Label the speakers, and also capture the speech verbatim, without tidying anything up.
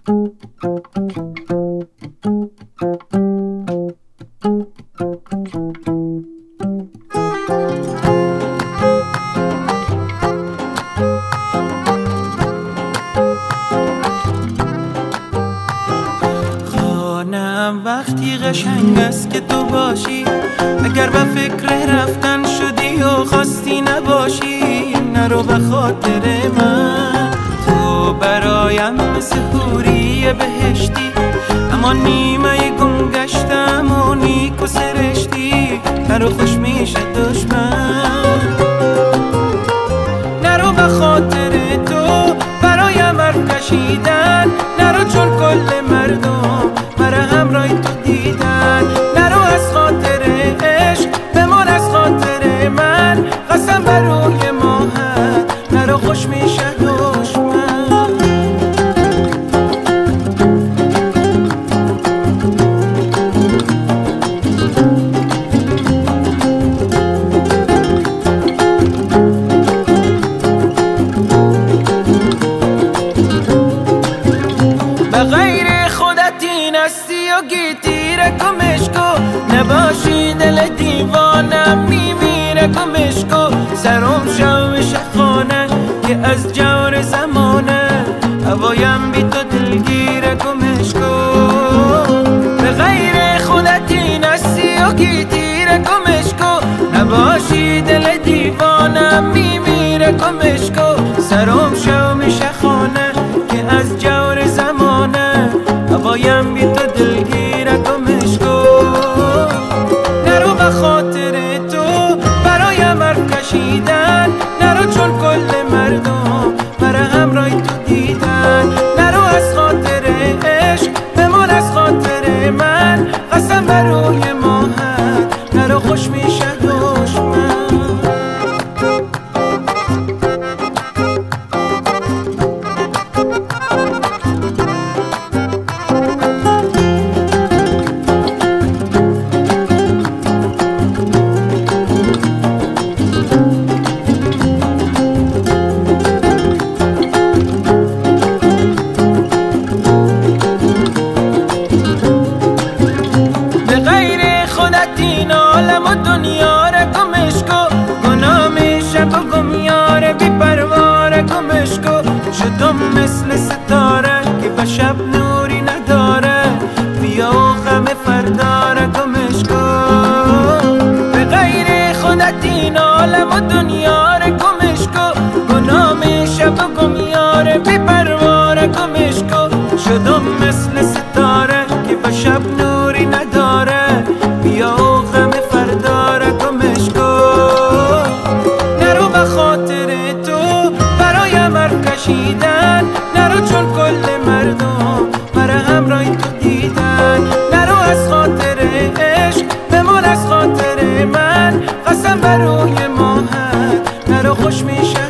Speaker 1: خانم وقتی قشنگ است که تو باشی، اگر به فکر رفتن شدی و خواستی نباشی، نرو به خاطر من. تو برایم مثل حوری بهشتی، اما نیمه گم گشتم و نیک و سرشتی. نرو خوش میشه دشمن، نرو به خاطر تو برایم حرف کشیدن. نرو چون کل مردم مرا همراه تو دیدن. نرو از خاطر عشق بمان، از خاطر من قسم بر روی ماهت. نرو خوش میشه دشمن. به غیر خودت این هستی و گیتیره گمش کن. نباشی دل دیوانم میمیره گمش کن. سرم شو شخانه که از جور زمانه، هوایم بی تو دلگیره گمش کن. به غیر خودت این هستی و گیتیره گمش کن. نباشی دل دیوانم میمیره گمش کن. سرم شو شخانه که از جور زمانه، هوایم بی تو دلگیره گمش کن. نرو به خاطر تو برایم حرف کشیدن. نرو چون کل مردم مرا همراه تو دیدن. نرو از خاطر عشق بمان، از خاطر من قسم بر روی ماهت. نرو خوش میشه دشمن. این عالم و دنیا را گمش کن. گناه میشه و گمیاره بی پرواره گمش کن. شدم مثل ستاره که به شب نوری نداره، بیا و غم فرداره گمش کن. به غیر خودت این عالم و دنیا را گمش کن. گناه میشه و گمیاره بی پرواره گمش کن. شدم مثل ستاره که به شب نوری نداره، بیا و غم فرداره گمش کن. نرو به خاطر تو برایم حرف کشیدن. نرو چون کل مردم مرا همراه تو دیدن. نرو از خاطر عشق بمان، از خاطر من قسم بر روی ماهت. نرو خوش میشه